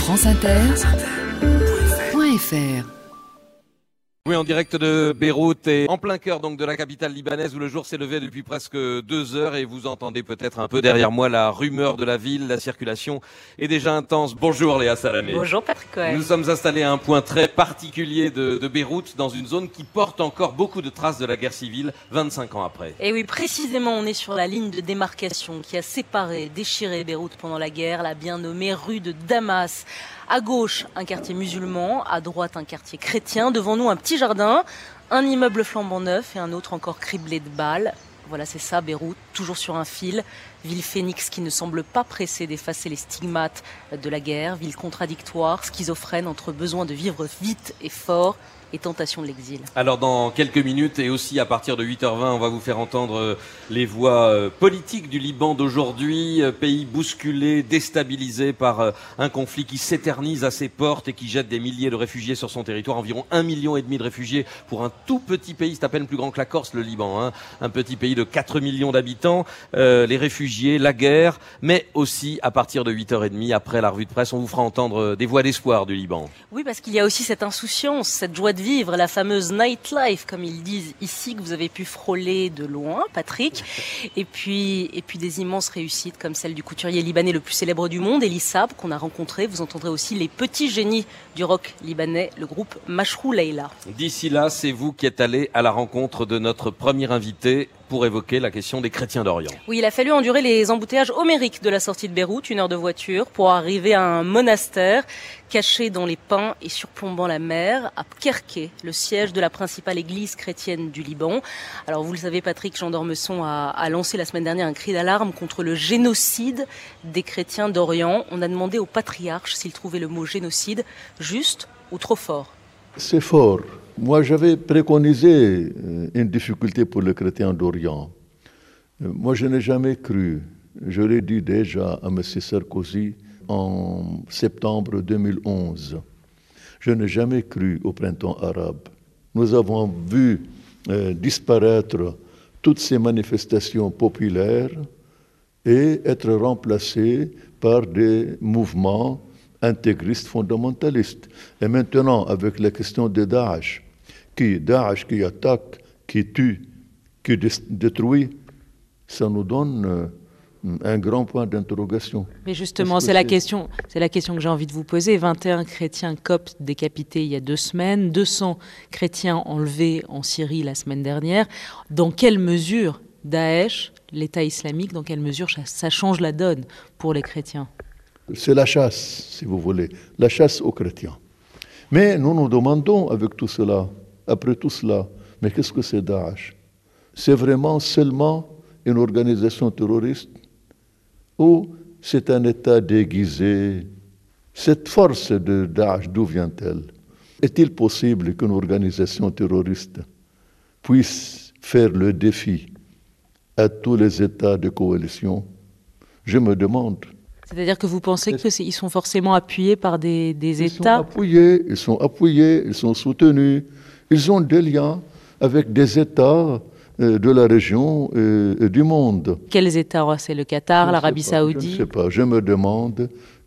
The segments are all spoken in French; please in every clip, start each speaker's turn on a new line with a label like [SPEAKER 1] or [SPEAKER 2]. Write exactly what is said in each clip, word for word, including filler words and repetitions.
[SPEAKER 1] franceinter.fr.
[SPEAKER 2] Oui, en direct de Beyrouth et en plein cœur donc de la capitale libanaise où le jour s'est levé depuis presque deux heures et vous entendez peut-être un peu derrière moi la rumeur de la ville, la circulation est déjà intense. Bonjour Léa Salamé.
[SPEAKER 3] Bonjour Patrick Cohen.
[SPEAKER 2] Nous sommes installés à un point très particulier de, de Beyrouth dans une zone qui porte encore beaucoup de traces de la guerre civile vingt-cinq ans après.
[SPEAKER 3] Et oui, précisément on est sur la ligne de démarcation qui a séparé, déchiré Beyrouth pendant la guerre, la bien nommée rue de Damas. À gauche, un quartier musulman, à droite, un quartier chrétien. Devant nous, un petit jardin, un immeuble flambant neuf et un autre encore criblé de balles. Voilà, c'est ça, Beyrouth, toujours sur un fil. Ville phénix qui ne semble pas pressée d'effacer les stigmates de la guerre. Ville contradictoire, schizophrène entre besoin de vivre vite et fort et tentation de l'exil.
[SPEAKER 2] Alors dans quelques minutes et aussi à partir de huit heures vingt, on va vous faire entendre les voix politiques du Liban d'aujourd'hui, pays bousculé, déstabilisé par un conflit qui s'éternise à ses portes et qui jette des milliers de réfugiés sur son territoire, environ un million et demi de réfugiés pour un tout petit pays, c'est à peine plus grand que la Corse, le Liban, hein, un petit pays de quatre millions d'habitants, euh, les réfugiés, la guerre, mais aussi à partir de huit heures trente, après la revue de presse, on vous fera entendre des voix d'espoir du Liban.
[SPEAKER 3] Oui, parce qu'il y a aussi cette insouciance, cette joie de vivre, la fameuse nightlife, comme ils disent ici, que vous avez pu frôler de loin, Patrick. Et puis, et puis des immenses réussites comme celle du couturier libanais le plus célèbre du monde, Elie Saab, qu'on a rencontré. Vous entendrez aussi les petits génies du rock libanais, le groupe Mashrou Leila.
[SPEAKER 2] D'ici là, c'est vous qui êtes allé à la rencontre de notre premier invité pour évoquer la question des chrétiens d'Orient.
[SPEAKER 3] Oui, il a fallu endurer les embouteillages homériques de la sortie de Beyrouth, une heure de voiture, pour arriver à un monastère caché dans les pins et surplombant la mer, à Kerké, le siège de la principale église chrétienne du Liban. Alors vous le savez, Patrick, Jean d'Ormesson a, a lancé la semaine dernière un cri d'alarme contre le génocide des chrétiens d'Orient. On a demandé au patriarche s'il trouvait le mot génocide juste ou trop fort.
[SPEAKER 4] C'est fort. Moi, j'avais préconisé une difficulté pour les chrétiens d'Orient. Moi, je n'ai jamais cru. Je l'ai dit déjà à M. Sarkozy en septembre deux mille onze. Je n'ai jamais cru au printemps arabe. Nous avons vu euh, disparaître toutes ces manifestations populaires et être remplacées par des mouvements intégristes fondamentalistes. Et maintenant, avec la question de Daesh, qui, Daesh qui attaque, qui tue, qui détruit, ça nous donne euh, un grand point d'interrogation.
[SPEAKER 3] Mais justement, c'est la question, c'est la question que j'ai envie de vous poser. vingt et un chrétiens coptes décapités il y a deux semaines, deux cents chrétiens enlevés en Syrie la semaine dernière. Dans quelle mesure Daesh, l'État islamique, dans quelle mesure ça change la donne pour les chrétiens ?
[SPEAKER 4] C'est la chasse, si vous voulez, la chasse aux chrétiens. Mais nous nous demandons avec tout cela, après tout cela, mais qu'est-ce que c'est Daesh ? C'est vraiment seulement une organisation terroriste ou c'est un État déguisé ? Cette force de Daesh, d'où vient-elle ? Est-il possible qu'une organisation terroriste puisse faire le défi à tous les États de coalition ? Je me demande.
[SPEAKER 3] C'est-à-dire que vous pensez qu'ils sont forcément appuyés par des, des
[SPEAKER 4] ils
[SPEAKER 3] États ?
[SPEAKER 4] Sont appuyés, ils sont appuyés, ils sont soutenus. Ils ont des liens avec des États euh, de la région et, et du monde.
[SPEAKER 3] Quels États ? C'est le Qatar, l'Arabie Saoudite ?
[SPEAKER 4] Je ne sais pas, je me demande.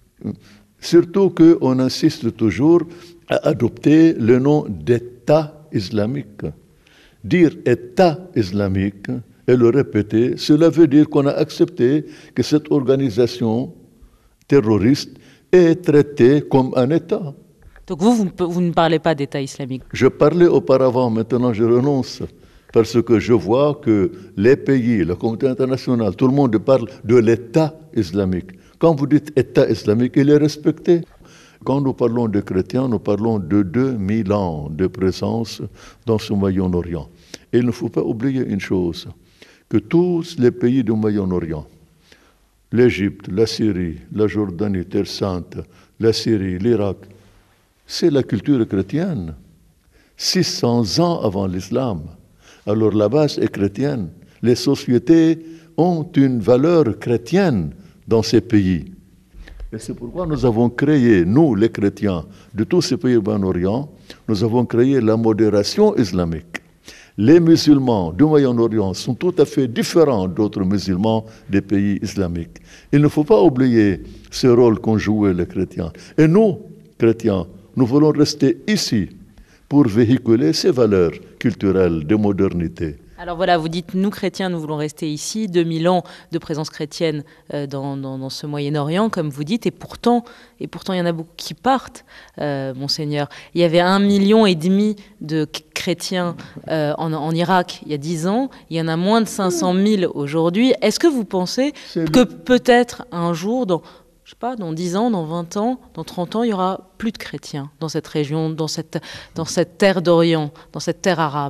[SPEAKER 4] Surtout qu'on insiste toujours à adopter le nom d'État islamique. Dire État islamique et le répéter, cela veut dire qu'on a accepté que cette organisation terroriste est traité comme un État.
[SPEAKER 3] Donc vous, vous, vous ne parlez pas d'État islamique ?
[SPEAKER 4] Je parlais auparavant, maintenant je renonce, parce que je vois que les pays, la communauté internationale, tout le monde parle de l'État islamique. Quand vous dites État islamique, il est respecté. Quand nous parlons de chrétiens, nous parlons de deux mille ans de présence dans ce Moyen-Orient. Et il ne faut pas oublier une chose, que tous les pays du Moyen-Orient, l'Égypte, la Syrie, la Jordanie, Terre Sainte, la Syrie, l'Irak, c'est la culture chrétienne. six cents ans avant l'islam. Alors la base est chrétienne. Les sociétés ont une valeur chrétienne dans ces pays. Et c'est pourquoi nous avons créé, nous les chrétiens de tous ces pays du Moyen-Orient, nous avons créé la modération islamique. Les musulmans du Moyen-Orient sont tout à fait différents d'autres musulmans des pays islamiques. Il ne faut pas oublier ce rôle qu'ont joué les chrétiens. Et nous, chrétiens, nous voulons rester ici pour véhiculer ces valeurs culturelles de modernité.
[SPEAKER 3] Alors voilà, vous dites, nous chrétiens, nous voulons rester ici, deux mille ans de présence chrétienne euh, dans, dans, dans ce Moyen-Orient, comme vous dites, et pourtant, et pourtant il y en a beaucoup qui partent, euh, Monseigneur. Il y avait un million et demi de chrétiens euh, en, en Irak il y a dix ans, il y en a moins de cinq cent mille aujourd'hui. Est-ce que vous pensez
[SPEAKER 4] C'est
[SPEAKER 3] que
[SPEAKER 4] le...
[SPEAKER 3] peut-être un jour, dans, je sais pas, dans dix ans, dans vingt ans, dans trente ans, il y aura plus de chrétiens dans cette région, dans cette, dans cette terre d'Orient, dans cette terre arabe?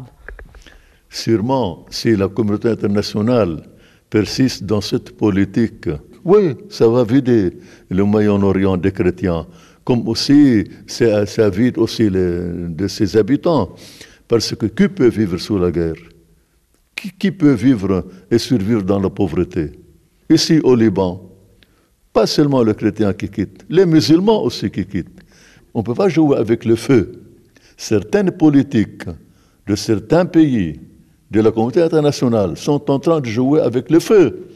[SPEAKER 4] Sûrement, si la communauté internationale persiste dans cette politique, oui, ça va vider le Moyen-Orient des chrétiens, comme aussi ça, ça vide aussi les, de ses habitants. Parce que qui peut vivre sous la guerre? Qui, qui peut vivre et survivre dans la pauvreté? Ici au Liban, pas seulement les chrétiens qui quittent, les musulmans aussi qui quittent. On ne peut pas jouer avec le feu. Certaines politiques de certains pays de la communauté internationale sont en train de jouer avec le feu.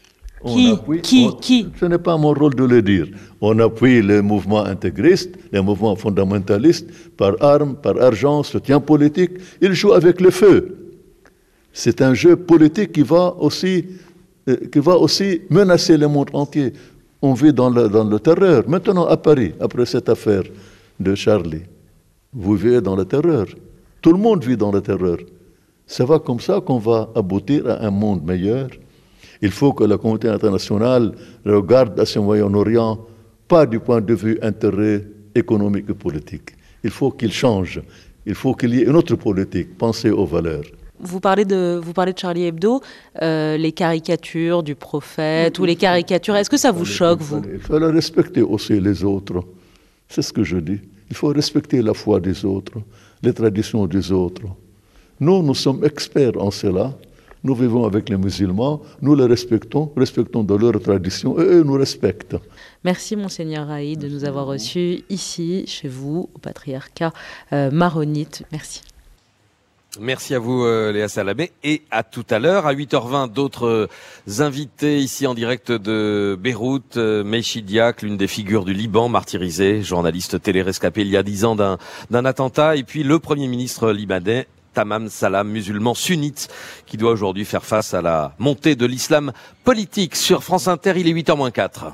[SPEAKER 4] On
[SPEAKER 3] Qui
[SPEAKER 4] appuie,
[SPEAKER 3] Qui
[SPEAKER 4] on,
[SPEAKER 3] Qui
[SPEAKER 4] Ce n'est pas mon rôle de le dire. On appuie les mouvements intégristes, les mouvements fondamentalistes, par armes, par argent, soutien politique. Ils jouent avec le feu. C'est un jeu politique qui va aussi, euh, qui va aussi menacer le monde entier. On vit dans le, dans le terreur. Maintenant, à Paris, après cette affaire de Charlie, vous vivez dans la terreur. Tout le monde vit dans la terreur. Ça va comme ça qu'on va aboutir à un monde meilleur. Il faut que la communauté internationale regarde à ce Moyen-Orient pas du point de vue intérêt économique et politique. Il faut qu'il change. Il faut qu'il y ait une autre politique. Pensez aux valeurs.
[SPEAKER 3] Vous parlez de, vous parlez de Charlie Hebdo, euh, les caricatures du prophète ou les caricatures. Est-ce que ça vous choque, vous?
[SPEAKER 4] Il faut respecter aussi les autres. C'est ce que je dis. Il faut respecter la foi des autres, les traditions des autres. Nous, nous sommes experts en cela. Nous vivons avec les musulmans, nous les respectons, respectons de leurs traditions et eux nous respectent.
[SPEAKER 3] Merci Monseigneur Raïd de nous avoir reçus ici, chez vous, au patriarcat euh, maronite. Merci.
[SPEAKER 2] Merci à vous euh, Léa Salamé et à tout à l'heure à huit heures vingt d'autres euh, invités ici en direct de Beyrouth. euh, Meïchi Diak, l'une des figures du Liban, martyrisée, journaliste télé-rescapé il y a dix ans d'un d'un attentat, et puis le Premier ministre libanais Tamam Salam, musulman sunnite, qui doit aujourd'hui faire face à la montée de l'islam politique. Sur France Inter, il est huit heures moins quatre.